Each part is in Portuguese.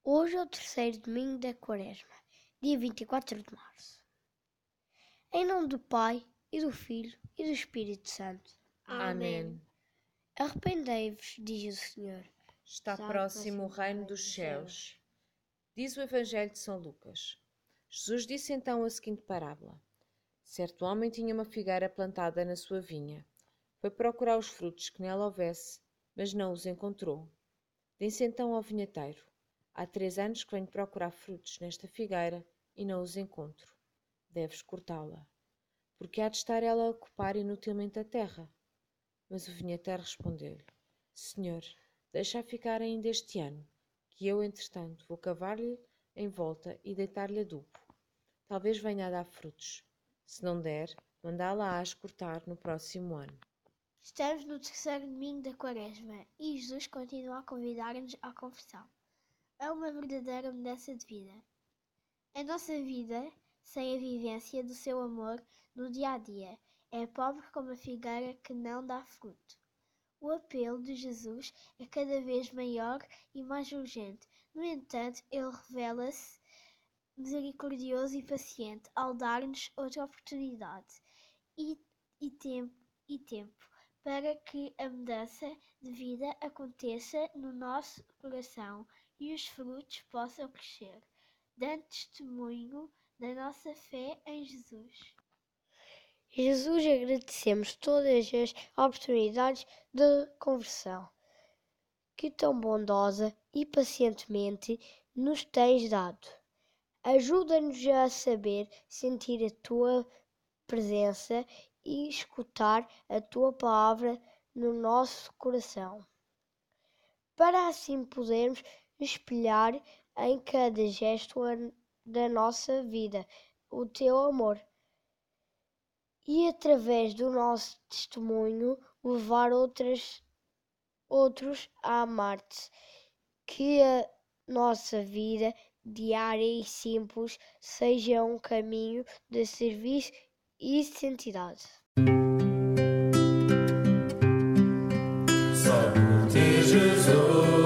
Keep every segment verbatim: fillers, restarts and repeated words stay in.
Hoje é o terceiro domingo da Quaresma, dia vinte e quatro de março. Em nome do Pai, e do Filho, e do Espírito Santo. Amém. Arrependei-vos, diz o Senhor. Está, Está próximo o reino dos céus. Diz o Evangelho de São Lucas. Jesus disse então a seguinte parábola. Certo homem tinha uma figueira plantada na sua vinha. Foi procurar os frutos que nela houvesse, mas não os encontrou. Disse então ao vinhateiro: Há três anos que venho procurar frutos nesta figueira e não os encontro. Deves cortá-la, porque há de estar ela a ocupar inutilmente a terra. Mas o vinhateiro respondeu-lhe: Senhor, deixa-a ficar ainda este ano, que eu, entretanto, vou cavar-lhe em volta e deitar-lhe adubo. Talvez venha a dar frutos. Se não der, mandá-la-ás cortar no próximo ano. Estamos no terceiro domingo da Quaresma e Jesus continua a convidar-nos à conversão. É uma verdadeira mudança de vida. A nossa vida, sem a vivência do seu amor no dia-a-dia, é pobre como a figueira que não dá fruto. O apelo de Jesus é cada vez maior e mais urgente. No entanto, ele revela-se misericordioso e paciente ao dar-nos outra oportunidade e, e, tempo, e tempo para que a mudança de vida aconteça no nosso coração e os frutos possam crescer, dando testemunho da nossa fé em Jesus. Jesus, agradecemos todas as oportunidades de conversão que tão bondosa e pacientemente nos tens dado. Ajuda-nos a saber sentir a tua presença e escutar a tua palavra no nosso coração, para assim podermos espelhar em cada gesto da nossa vida o teu amor e, através do nosso testemunho, levar outras, outros a amar-te. Que a nossa vida diária e simples seja um caminho de serviço e santidade. Só por ti, Jesus,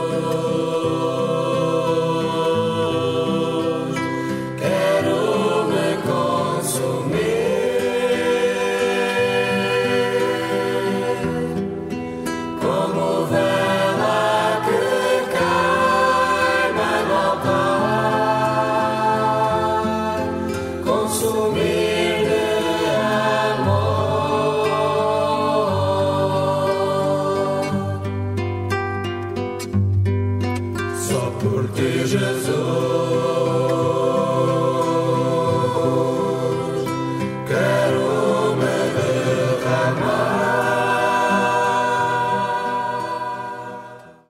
quero me consumir, como vela que queima no altar, consumir de amor. Só por ti, Jesus.